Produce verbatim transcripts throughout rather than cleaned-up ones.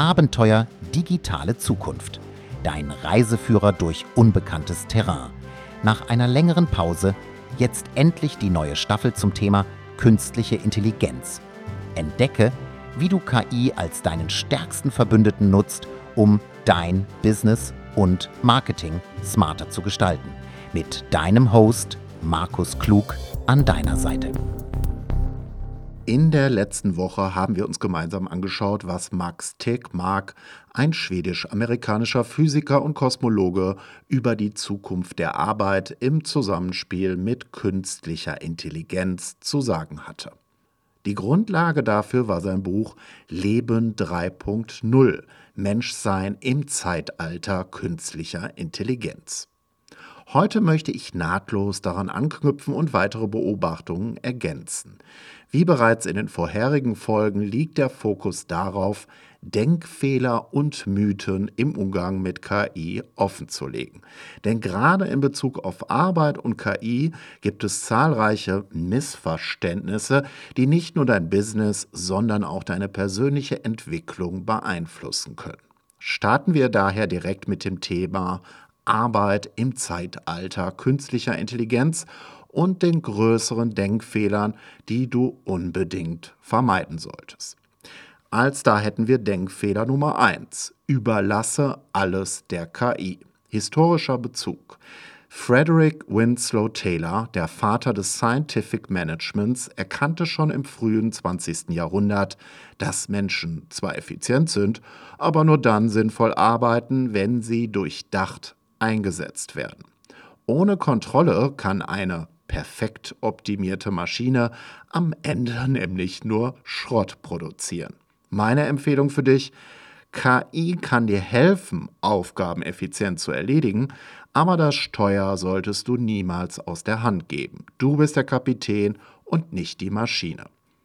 Abenteuer digitale Zukunft. Dein Reiseführer durch unbekanntes Terrain. Nach einer längeren Pause jetzt endlich die neue Staffel zum Thema künstliche Intelligenz. Entdecke, wie du K I als deinen stärksten Verbündeten nutzt, um dein Business und Marketing smarter zu gestalten. Mit deinem Host Markus Klug an deiner Seite. In der letzten Woche haben wir uns gemeinsam angeschaut, was Max Tegmark, ein schwedisch-amerikanischer Physiker und Kosmologe, über die Zukunft der Arbeit im Zusammenspiel mit künstlicher Intelligenz zu sagen hatte. Die Grundlage dafür war sein Buch Leben drei Punkt null – Menschsein im Zeitalter künstlicher Intelligenz. Heute möchte ich nahtlos daran anknüpfen und weitere Beobachtungen ergänzen. Wie bereits in den vorherigen Folgen liegt der Fokus darauf, Denkfehler und Mythen im Umgang mit K I offenzulegen. Denn gerade in Bezug auf Arbeit und K I gibt es zahlreiche Missverständnisse, die nicht nur dein Business, sondern auch deine persönliche Entwicklung beeinflussen können. Starten wir daher direkt mit dem Thema Arbeit im Zeitalter künstlicher Intelligenz und den größeren Denkfehlern, die du unbedingt vermeiden solltest. Als da hätten wir Denkfehler Nummer eins. Überlasse alles der K I. Historischer Bezug. Frederick Winslow Taylor, der Vater des Scientific Managements, erkannte schon im frühen zwanzigsten Jahrhundert, dass Menschen zwar effizient sind, aber nur dann sinnvoll arbeiten, wenn sie durchdacht eingesetzt werden. Ohne Kontrolle kann eine perfekt optimierte Maschine am Ende nämlich nur Schrott produzieren. Meine Empfehlung für dich: K I kann dir helfen, Aufgaben effizient zu erledigen, aber das Steuer solltest du niemals aus der Hand geben. Du bist der Kapitän und nicht die Maschine.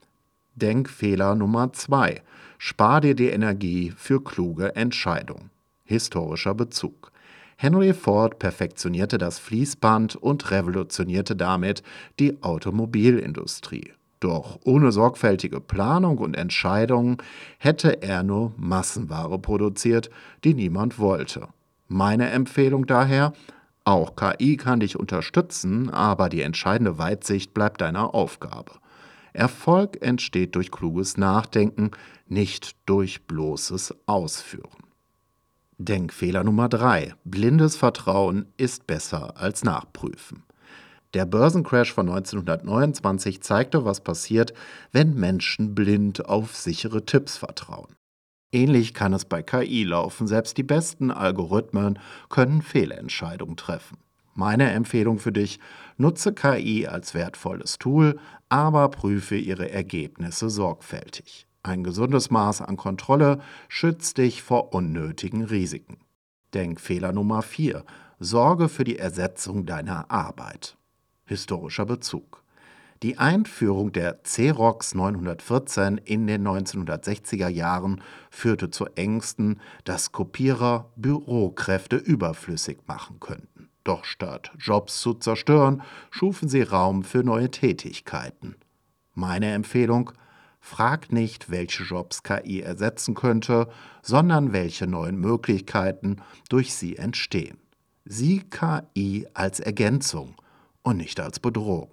Denkfehler Nummer zwei. Spar dir die Energie für kluge Entscheidungen. Historischer Bezug. Henry Ford perfektionierte das Fließband und revolutionierte damit die Automobilindustrie. Doch ohne sorgfältige Planung und Entscheidungen hätte er nur Massenware produziert, die niemand wollte. Meine Empfehlung daher: Auch K I kann dich unterstützen, aber die entscheidende Weitsicht bleibt deine Aufgabe. Erfolg entsteht durch kluges Nachdenken, nicht durch bloßes Ausführen. Denkfehler Nummer drei. Blindes Vertrauen ist besser als Nachprüfen. Der Börsencrash von neunzehnhundertneunundzwanzig zeigte, was passiert, wenn Menschen blind auf sichere Tipps vertrauen. Ähnlich kann es bei K I laufen. Selbst die besten Algorithmen können Fehlentscheidungen treffen. Meine Empfehlung für dich: Nutze K I als wertvolles Tool, aber prüfe ihre Ergebnisse sorgfältig. Ein gesundes Maß an Kontrolle schützt dich vor unnötigen Risiken. Denkfehler Nummer vier. Sorge für die Ersetzung deiner Arbeit. Historischer Bezug. Die Einführung der Xerox neunhundertvierzehn in den neunzehnhundertsechziger Jahren führte zu Ängsten, dass Kopierer Bürokräfte überflüssig machen könnten. Doch statt Jobs zu zerstören, schufen sie Raum für neue Tätigkeiten. Meine Empfehlung: Frag nicht, welche Jobs K I ersetzen könnte, sondern welche neuen Möglichkeiten durch sie entstehen. Sieh K I als Ergänzung und nicht als Bedrohung.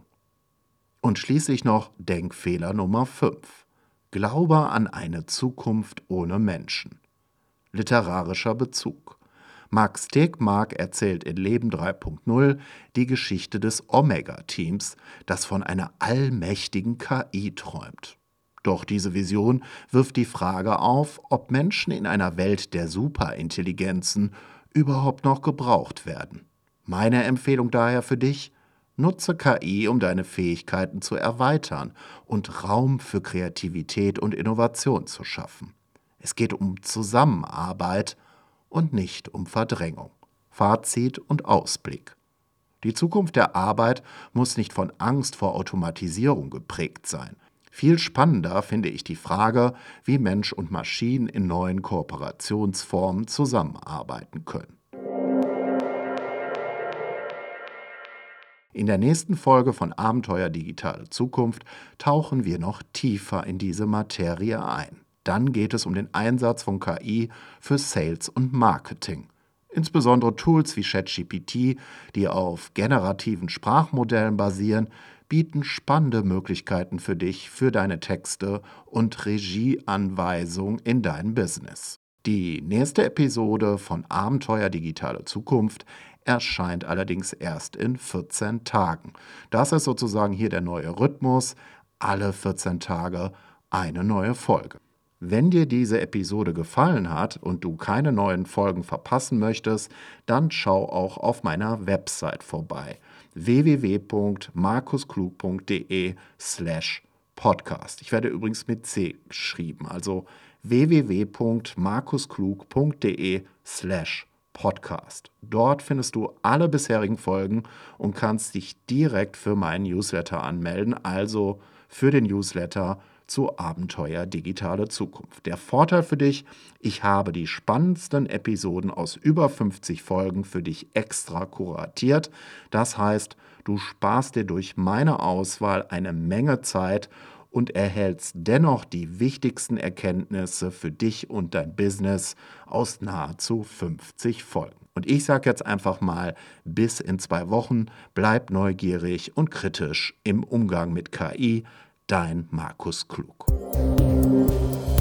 Und schließlich noch Denkfehler Nummer fünf. Glaube an eine Zukunft ohne Menschen. Literarischer Bezug. Max Tegmark erzählt in Leben drei Punkt null die Geschichte des Omega-Teams, das von einer allmächtigen K I träumt. Doch diese Vision wirft die Frage auf, ob Menschen in einer Welt der Superintelligenzen überhaupt noch gebraucht werden. Meine Empfehlung daher für dich: Nutze K I, um deine Fähigkeiten zu erweitern und Raum für Kreativität und Innovation zu schaffen. Es geht um Zusammenarbeit und nicht um Verdrängung. Fazit und Ausblick. Die Zukunft der Arbeit muss nicht von Angst vor Automatisierung geprägt sein. Viel spannender finde ich die Frage, wie Mensch und Maschinen in neuen Kooperationsformen zusammenarbeiten können. In der nächsten Folge von Abenteuer Digitale Zukunft tauchen wir noch tiefer in diese Materie ein. Dann geht es um den Einsatz von K I für Sales und Marketing. Insbesondere Tools wie ChatGPT, die auf generativen Sprachmodellen basieren, bieten spannende Möglichkeiten für dich, für deine Texte und Regieanweisung in deinem Business. Die nächste Episode von Abenteuer Digitale Zukunft erscheint allerdings erst in vierzehn Tagen. Das ist sozusagen hier der neue Rhythmus, alle vierzehn Tage eine neue Folge. Wenn dir diese Episode gefallen hat und du keine neuen Folgen verpassen möchtest, dann schau auch auf meiner Website vorbei: w w w punkt markusklug punkt de slash podcast. Ich werde übrigens mit C geschrieben, also w w w punkt markusklug punkt de slash podcast. Dort findest du alle bisherigen Folgen und kannst dich direkt für meinen Newsletter anmelden, also für den Newsletter zu Abenteuer Digitale Zukunft. Der Vorteil für dich: Ich habe die spannendsten Episoden aus über fünfzig Folgen für dich extra kuratiert. Das heißt, du sparst dir durch meine Auswahl eine Menge Zeit und erhältst dennoch die wichtigsten Erkenntnisse für dich und dein Business aus nahezu fünfzig Folgen. Und ich sage jetzt einfach mal, bis in zwei Wochen, bleib neugierig und kritisch im Umgang mit K I. Dein Markus Klug.